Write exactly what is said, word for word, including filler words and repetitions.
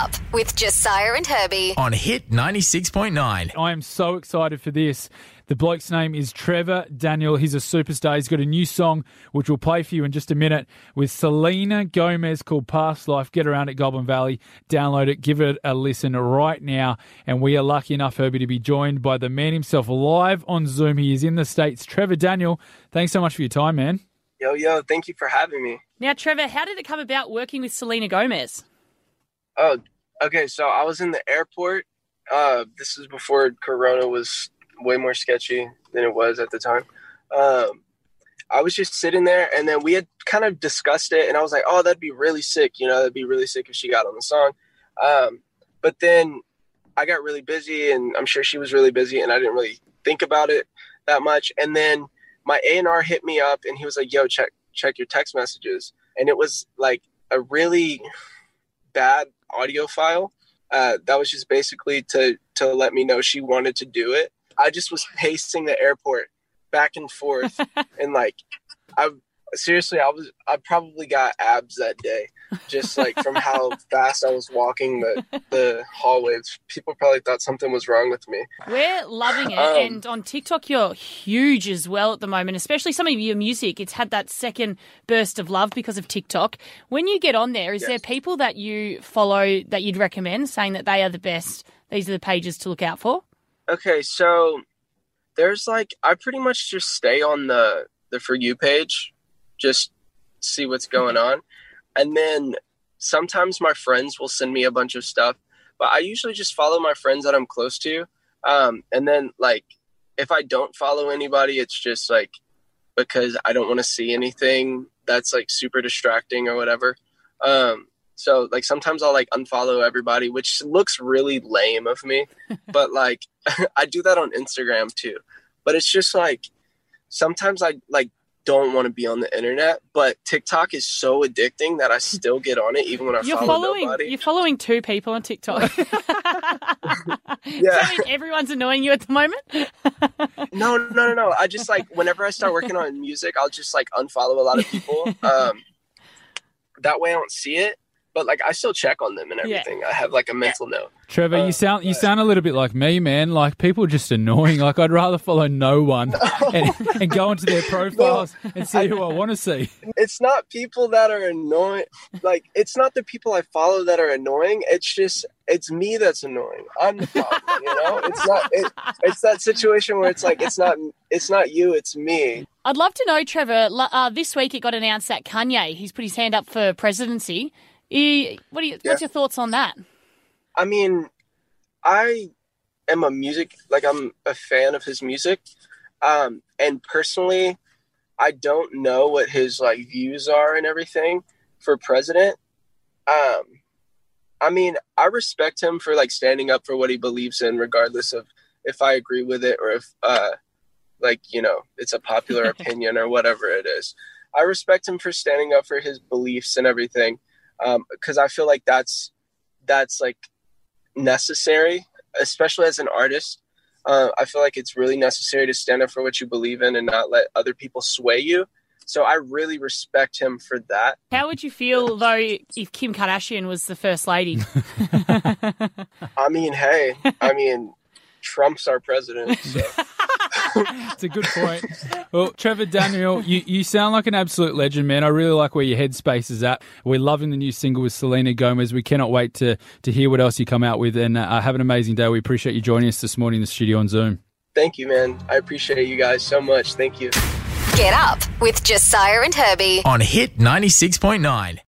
Up with Josiah and Herbie on Hit ninety-six point nine. I am so excited for this. The bloke's name is Trevor Daniel. He's a superstar. He's got a new song, which we'll play for you in just a minute, with Selena Gomez called Past Life. Get around at Goblin Valley. Download it. Give it a listen right now. And we are lucky enough, Herbie, to be joined by the man himself live on Zoom. He is in the States. Trevor Daniel, thanks so much for your time, man. Yo, yo, thank you for having me. Now, Trevor, how did it come about working with Selena Gomez? Oh, okay, so I was in the airport. Uh, this is before Corona was way more sketchy than it was at the time. Um, I was just sitting there, and then we had kind of discussed it, and I was like, oh, that'd be really sick. You know, that'd be really sick if she got on the song. Um, but then I got really busy, and I'm sure she was really busy, and I didn't really think about it that much. And then my A and R hit me up, and he was like, yo, check check your text messages. And it was like a really bad audio file uh, that was just basically to to let me know she wanted to do it. I just was pacing the airport back and forth, and like, I seriously, I was, I probably got abs that day, just like from how fast I was walking the the hallways. People probably thought something was wrong with me. We're loving it, Um, and on TikTok, you're huge as well at the moment. Especially some of your music, it's had that second burst of love because of TikTok. When you get on there, is Yes. there people that you follow that you'd recommend, saying that they are the best? These are the pages to look out for. Okay, so there's like, I pretty much just stay on the, the For You page, just see what's going on. And then sometimes my friends will send me a bunch of stuff, but I usually just follow my friends that I'm close to. Um, and then like, if I don't follow anybody, it's just like, because I don't want to see anything that's like super distracting or whatever. Um, So, like, sometimes I'll, like, unfollow everybody, which looks really lame of me. But, like, I do that on Instagram, too. But it's just, like, sometimes I, like, don't want to be on the internet. But TikTok is so addicting that I still get on it, even when I You're follow following. nobody. You're following two people on TikTok. Yeah. Does that mean everyone's annoying you at the moment? No, no, no, no. I just, like, whenever I start working on music, I'll just, like, unfollow a lot of people. Um, that way I don't see it. But, like, I still check on them and everything. Yeah. I have, like, a mental note. Trevor, Uh, you sound you but- sound a little bit like me, man. Like, people are just annoying. Like, I'd rather follow no one and, and go into their profiles no, and see I, who I want to see. It's not people that are annoying. Like, it's not the people I follow that are annoying. It's just, it's me that's annoying. I'm the problem, you know? It's not, it, it's that situation where it's like, it's not, it's not you, it's me. I'd love to know, Trevor, uh, this week it got announced that Kanye, he's put his hand up for presidency. You, what do you, yeah. What's your thoughts on that? I mean, I am a music, like I'm a fan of his music. Um, and personally, I don't know what his like views are and everything for president. Um, I mean, I respect him for like standing up for what he believes in, regardless of if I agree with it or if, uh, like, you know, it's a popular opinion or whatever it is. I respect him for standing up for his beliefs and everything. Um, because I feel like that's that's like necessary, especially as an artist. Uh, I feel like it's really necessary to stand up for what you believe in and not let other people sway you. So I really respect him for that. How would you feel, though, if Kim Kardashian was the first lady? I mean, hey, I mean, Trump's our president. So. It's a good point. Well, Trevor Daniel, you, you sound like an absolute legend, man. I really like where your headspace is at. We're loving the new single with Selena Gomez. We cannot wait to to hear what else you come out with. And uh, have an amazing day. We appreciate you joining us this morning in the studio on Zoom. Thank you, man. I appreciate you guys so much. Thank you. Get Up with Josiah and Herbie On Hit ninety-six point nine.